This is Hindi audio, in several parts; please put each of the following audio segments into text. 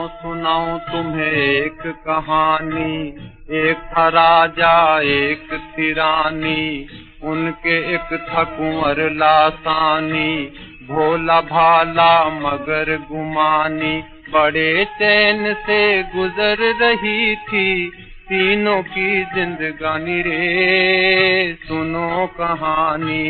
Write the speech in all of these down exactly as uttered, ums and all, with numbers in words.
सुनाऊं तुम्हें एक कहानी। एक था राजा एक थी रानी, उनके एक था कुंवर लासानी। भोला भाला मगर गुमानी, बड़े चैन से गुजर रही थी तीनों की जिंदगानी रे, सुनो कहानी।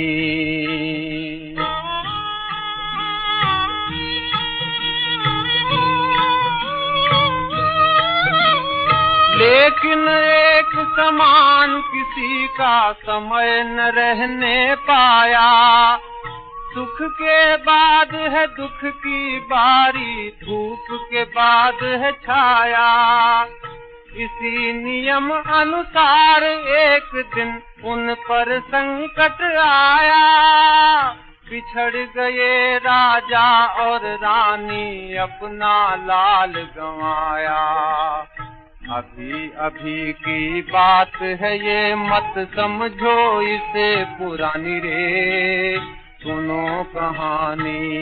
लेकिन एक समान किसी का समय न रहने पाया। सुख के बाद है दुख की बारी, धूप के बाद है छाया। इसी नियम अनुसार एक दिन उन पर संकट आया। बिछड़ गए राजा और रानी, अपना लाल गंवाया। अभी अभी की बात है ये, मत समझो इसे पुरानी रे, सुनो कहानी।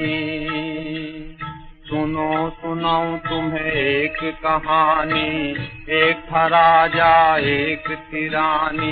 सुनो सुनाऊं तुम्हें एक कहानी। एक था राजा एक थी रानी।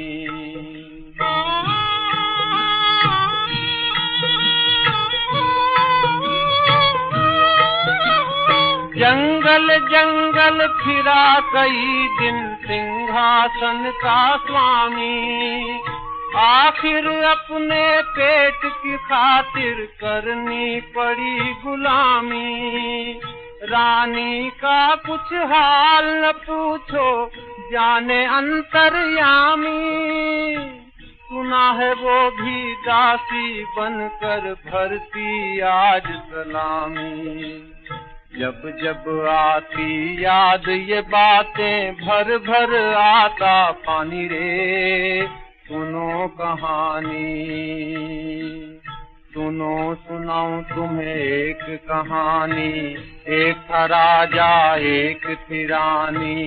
जंगल जंगल फिरा कई दिन सिंहासन का स्वामी। आखिर अपने पेट की खातिर करनी पड़ी गुलामी। रानी का कुछ हाल न पूछो, जाने अंतर्यामी। सुना है वो भी दासी बनकर भरती आज सलामी। जब जब आती याद ये बातें, भर भर आता पानी रे, सुनो कहानी। सुनो सुनाऊं तुम्हें एक कहानी। एक था राजा एक थी रानी।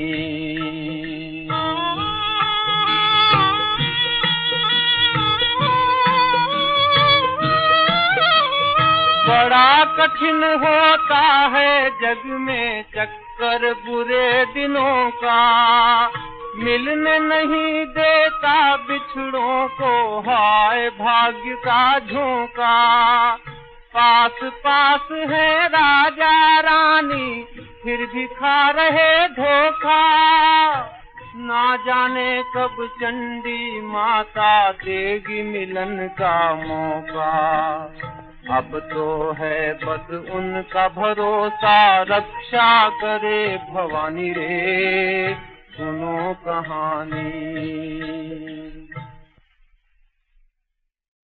बड़ा कठिन होता है जग में चक्कर बुरे दिनों का। मिलने नहीं देता बिछड़ों को, हाय भाग्य का झोंका। पास पास है राजा रानी, फिर भी खा रहे धोखा। ना जाने कब चंडी माता देगी मिलन का मौका। अब तो है बस उनका भरोसा, रक्षा करे भवानी रे, सुनो कहानी।